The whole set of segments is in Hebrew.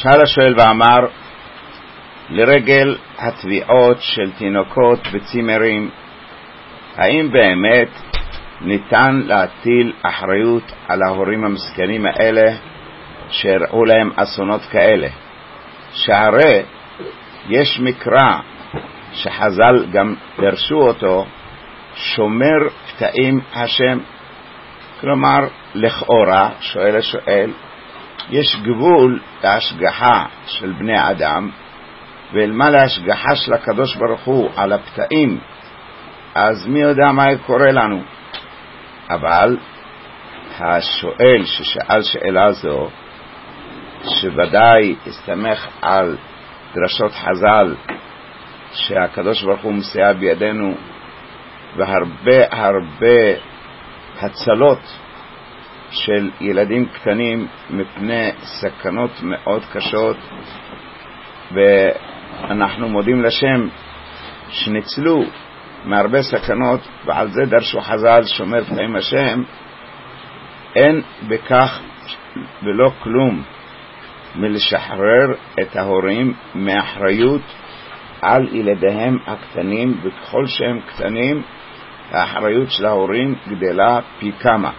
שאל השואל ואמר, לרגל התביעות של תינוקות וצימרים, האם באמת ניתן להטיל אחריות על ההורים המסכנים האלה שהראו להם אסונות כאלה? שהרי יש מקרא שחז"ל גם דרשו אותו, שומר פתאים השם. כלומר, לכאורה, שואל השואל, יש גבול להשגחה של בני אדם, ואלמה להשגחה של הקדוש ברוך הוא על הפתאים, אז מי יודע מה קורה לנו? אבל השואל ששאל שאלה זו, שוודאי הסתמך על דרשות חז"ל שהקדוש ברוך הוא מסייע בידינו, והרבה הצלות של ילדים קטנים מפני סכנות מאוד קשות, ואנחנו מודים לשם שניצלו מהרבה סכנות, ועל זה דרשו חז"ל שומר פתאים השם. אין בכך ולא כלום מלשחרר את ההורים מאחריות על ילדיהם הקטנים, וככל שהם קטנים האחריות של ההורים גדלה פי כמה.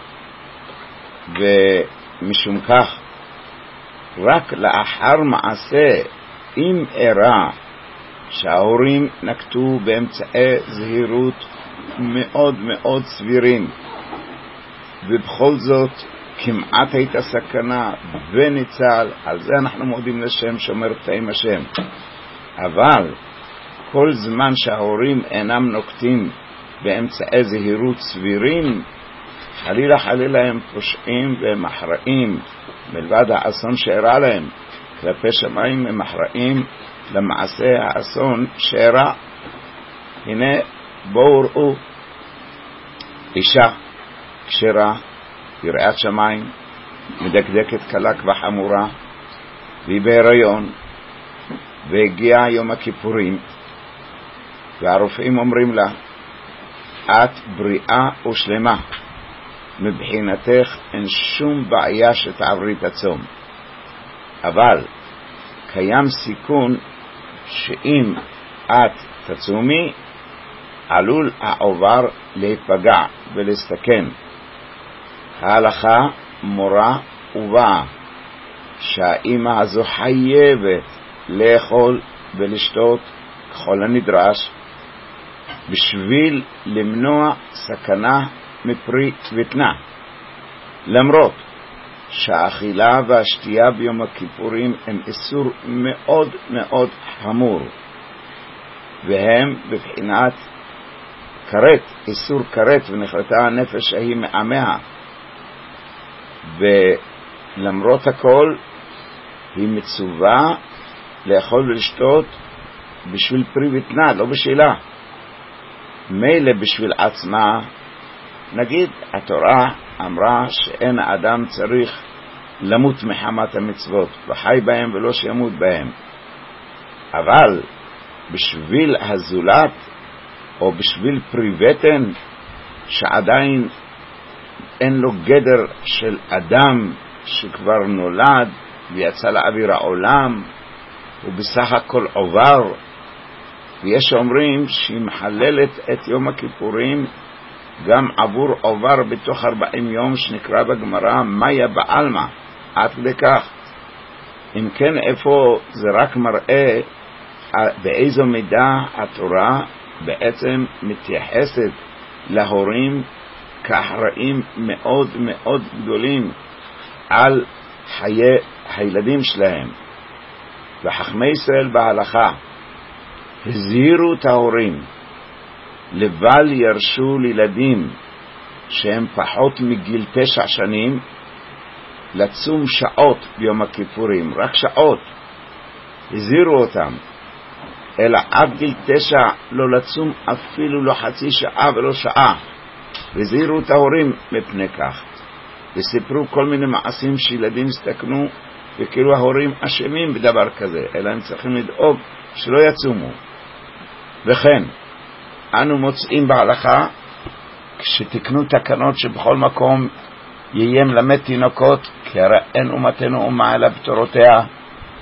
ומשום כך רק לאחר מעשה, אם אירע שההורים נקטו באמצעי זהירות מאוד מאוד סבירים, ובכל זאת כמעט הייתה סכנה וניצל, על זה אנחנו מודים לשם שומר פתאים השם. אבל כל זמן שההורים אינם נוקטים באמצעי זהירות סבירים, חלילה הם פושעים והם אחראים, מלבד האסון שאירע להם כלפי שמיים, הם אחראים למעשה האסון שאירע. הנה בואו ראו, אישה כשרה יראת שמיים, מדקדקת קלה וחמורה, והיא בהיריון, והגיע יום הכיפורים, והרופאים אומרים לה, את בריאה ושלמה, מבחינתך אין שום בעיה שתעברי את הצום, אבל קיים סיכון שאם את תצומי עלול העובר להיפגע ולהסתכן. ההלכה מורה ובאה שהאימא הזו חייבת לאכול ולשתות ככל הנדרש בשביל למנוע סכנה מפרי ותנה, למרות שהאכילה והשתייה ביום הכיפורים הם איסור מאוד מאוד חמור, והם בבחינת כרת, איסור כרת, ונחלטה הנפש ההיא מעמיה, ולמרות הכל היא מצווה לאכול ולשתות בשביל פרי ותנה, לא בשבילה. מילא בשביל עצמה, נגיד התורה אמרה שאין האדם צריך למות מחמת המצוות, וחי בהם ולא שימות בהם, אבל בשביל הזולת או בשביל פרי ותן שעדיין אין לו גדר של אדם שכבר נולד ויצא לאוויר העולם, הוא בסך הכל עובר, ויש אומרים שהיא מחללת את יום הכיפורים גם עבור עובר בתוך 40 יום, שנקרא בגמרא מאיה בעלמא, עד כדי כך. אם כן, איפה זה רק מראה באיזו מידה התורה בעצם מתייחסת להורים כאחראים מאוד מאוד גדולים על חיי הילדים שלהם. וחכמי ישראל בהלכה הזהירו את ההורים לבל ירשו לילדים שהם פחות מגיל 9 שנים לצום שעות ביום הכיפורים, רק שעות. הזהירו אותם, אלא עד גיל 9 לא לצום אפילו לא חצי שעה ולא שעה. והזהירו את ההורים מפני כך, וסיפרו כל מיני מעשים שילדים הסתכנו וכאילו ההורים אשמים בדבר כזה, אלא הם צריכים לדאוג שלא יצומו. וכן אנו מוצאים בהלכה כשתקנו תקנות שבכל מקום יהיה מלמד תינוקות, כי הרי אין אומתנו אומה אלא בתורותיה,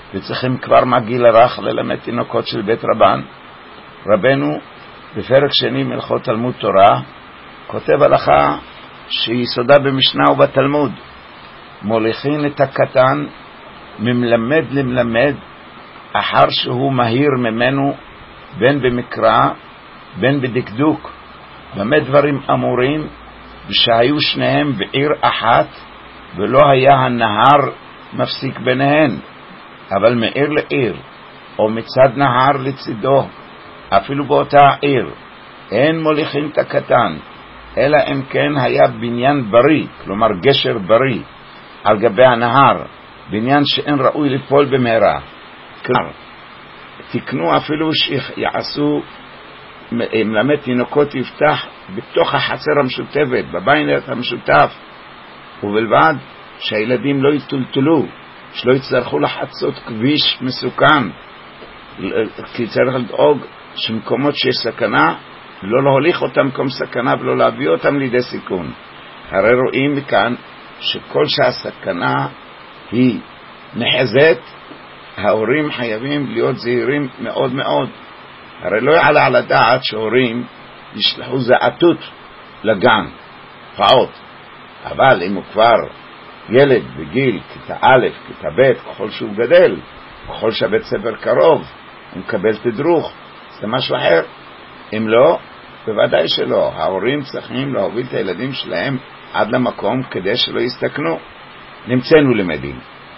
וצריכים כבר מהגיל הרך ללמד תינוקות של בית רבן. רבנו בפרק שני מלכות תלמוד תורה כותב הלכה שיסודה במשנה ובתלמוד, מוליכין את הקטן ממלמד למלמד אחר שהוא מהיר ממנו, בין במקרא בין בדקדוק. במה דברים אמורים? ושהיו שניהם בעיר אחת ולא היה הנהר מפסיק ביניהן, אבל מעיר לעיר או מצד נהר לצידו, אפילו באותה עיר, אין מוליכים את הקטן, אלא אם כן היה בניין בריא, כלומר גשר בריא על גבי הנהר, בניין שאין ראוי ליפול במהרה. כלומר, תקנו אפילו שיעשו מלמד תינוקות יפתח בתוך החצר המשותפת, בבית המשותף, ובלבד שהילדים לא יטולטלו, שלא יצטרכו לחצות כביש מסוכן, כי צריך לדאוג שמקומות שיש סכנה לא להוליך אותם מקום סכנה ולא להביא אותם לידי סיכון. הרי רואים מכאן שכל שהסכנה היא נחזת, ההורים חייבים להיות זהירים מאוד מאוד. הרי לא יעלה על הדעת שהורים ישלחו זעתות לגן, פעוט, אבל אם הוא כבר ילד בגיל כיתה א', כיתה ב', ככל שהוא גדל, ככל שהבית ספר קרוב, הוא מקבל תדרוך, זה משהו אחר. אם לא, בוודאי שלא. ההורים צריכים להוביל את הילדים שלהם עד למקום כדי שלא יסתכנו. נמצאנו למדים.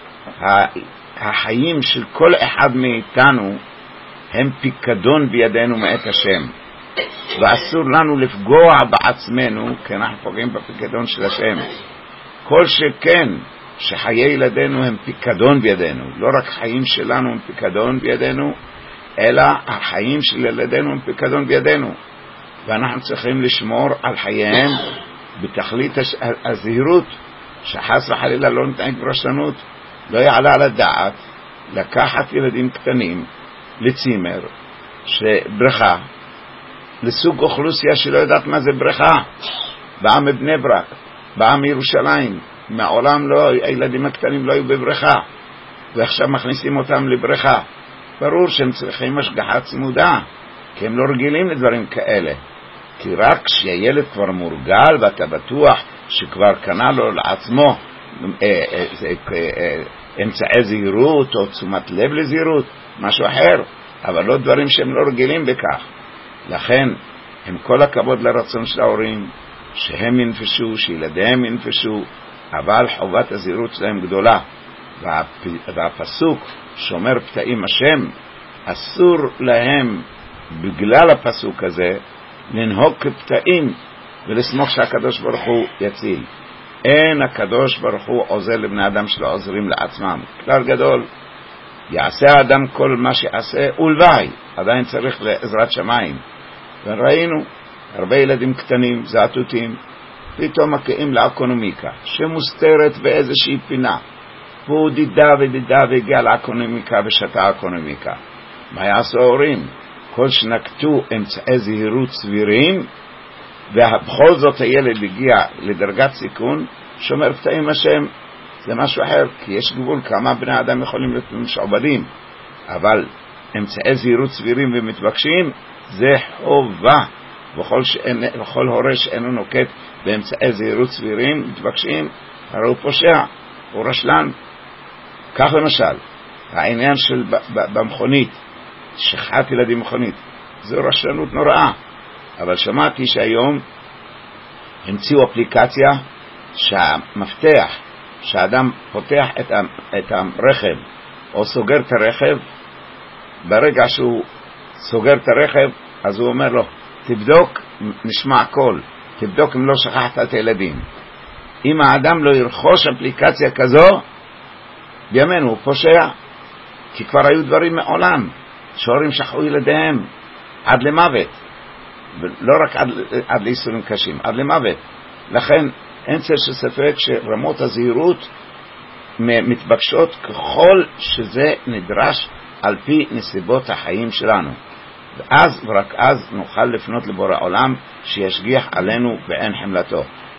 החיים של כל אחד מאיתנו הם פיקדון בידינו מאת השם, ואסור לנו לפגוע בעצמנו כי אנחנו פוגעים בפיקדון של השם. כל שכן שחיי ילדינו הם פיקדון בידינו, לא רק חיים שלנו הם פיקדון בידינו, אלא החיים של ילדינו הם פיקדון בידינו, ואנחנו צריכים לשמור על חייהם בתכלית הזהירות, שחס וחלילה לא נתנהג ברשלנות. לא יעלה על הדעת לקחת ילדים קטנים לצימר שבריכה לסוג אוכלוסייה שלא יודעת מה זה בריכה, באה מבני ברק, באה מירושלים, מעולם לא, הילדים הקטנים לא היו בבריכה, ועכשיו מכניסים אותם לבריכה. ברור שהם צריכים השגחה צמודה, כי הם לא רגילים לדברים כאלה. כי רק כשהילד כבר מורגל ואתה בטוח שכבר קנה לו לעצמו אמצעי זהירות או תשומת לב לזהירות, משהו אחר, אבל לא דברים שהם לא רגילים בכך. לכן, עם כל הכבוד לרצון של ההורים, שהם ינפשו, שילדיהם ינפשו, אבל חובת הזהירות שלהם גדולה. והפסוק שומר פתאים השם, אסור להם בגלל הפסוק הזה לנהוג כפתאים ולסמוך שהקדוש ברוך הוא יציל. אין הקדוש ברוך הוא עוזר לבני אדם שלא עוזרים לעצמם. כלל גדול, יעשה האדם כל מה שיעשה, ולוואי עדיין צריך לעזרת שמיים. וראינו הרבה ילדים קטנים זעתותים פתאום מגיעים לאקונומיקה שמוסתרת באיזושהי פינה, והוא דידה ודידה והגיע לאקונומיקה ושתה אקונומיקה. מה יעשו ההורים? כל שנקטו אמצעי זהירות סבירים, ובכל זאת הילד הגיע לדרגת סיכון, שומר פתאים השם. זה משהו אחר, כי יש גבול כמה בני אדם יכולים להיות משעבדים, אבל אמצעי זהירות סבירים ומתבקשים זה חובה. וכל הורה שאינו נוקט באמצעי זהירות סבירים מתבקשים, הרי הוא פושע, הוא רשלן. כך למשל העניין של במכונית, שכחת ילדים מכונית, זו רשלנות נוראה. אבל שמעתי שהיום המציאו אפליקציה שהמפתח שהאדם פותח את הרכב או סוגר את הרכב, ברגע שהוא סוגר את הרכב אז הוא אומר לו תבדוק, נשמע הכל, תבדוק אם לא שכחת את הילדים. אם האדם לא ירכוש אפליקציה כזו, בימינו הוא פושע, כי כבר היו דברים מעולם שהורים שכחו ילדיהם עד למוות, לא רק עד לאיסורים קשים, עד למוות. לכן אין צל של ספק שרמות הזהירות מתבקשות ככל שזה נדרש על פי נסיבות החיים שלנו, ואז ורק אז נוכל לפנות לבורא עולם שישגיח עלינו בעין חמלתו.